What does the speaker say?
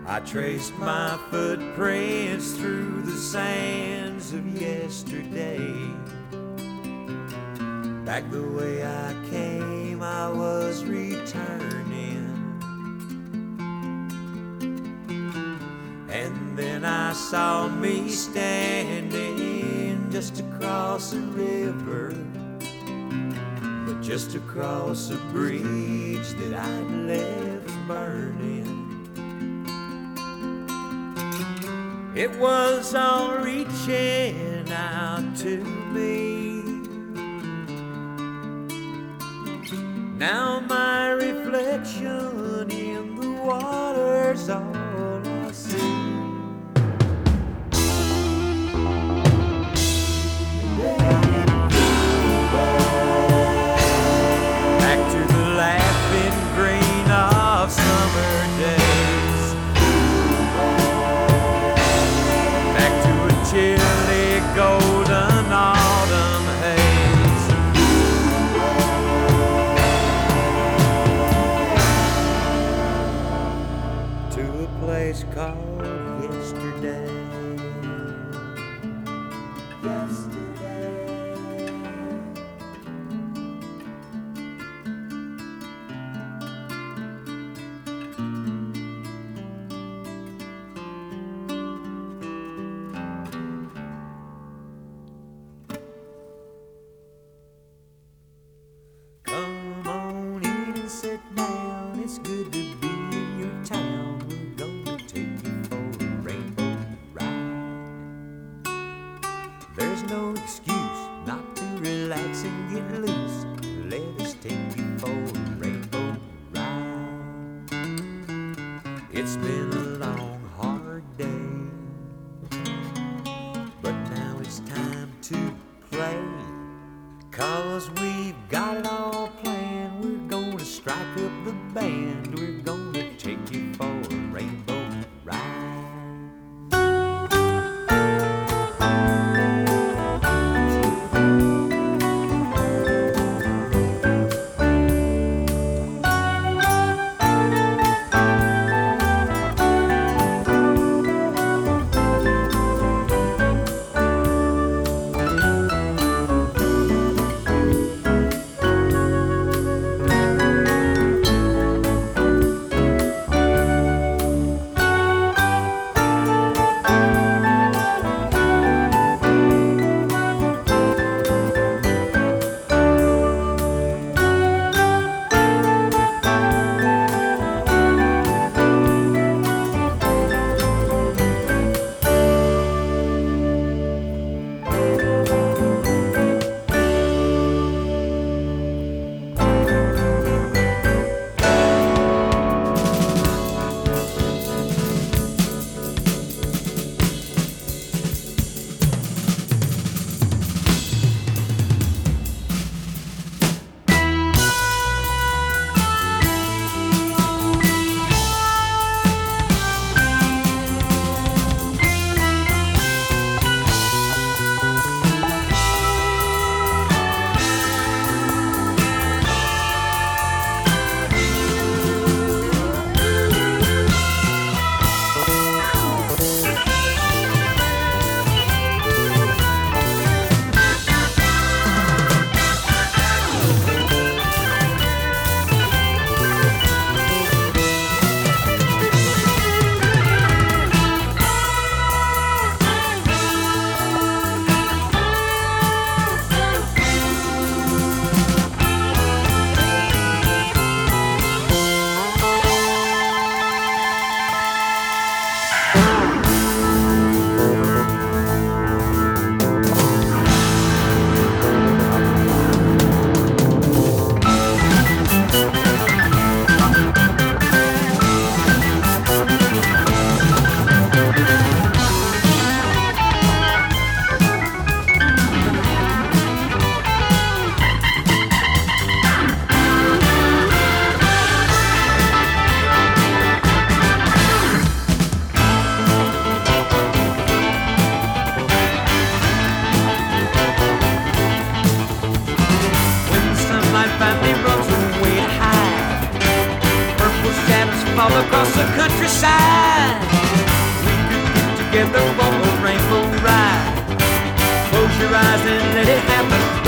I traced my footprints through the sands of yesterday. Back the way I came, I was returning. And then I saw me standing just across the river, but just across a bridge that I'd left burning. It was all reaching out to me. Now my reflection in the water's all I see. Back to the laughing green of summer days. Back to a chilly golden autumn haze. To a place called yesterday. Come on in and sit down. It's good to be in your town. We're gonna take you for a rainbow ride. There's no excuse not to relax and get loose. Let us take you for a rainbow ride. It's been a long, hard day, but now it's time to play. 'Cause we've got it all planned. We're gonna strike up the band. We're gonna take you for a rainbow ride. all across the countryside. We could get together for a rainbow ride. Close your eyes and let it happen.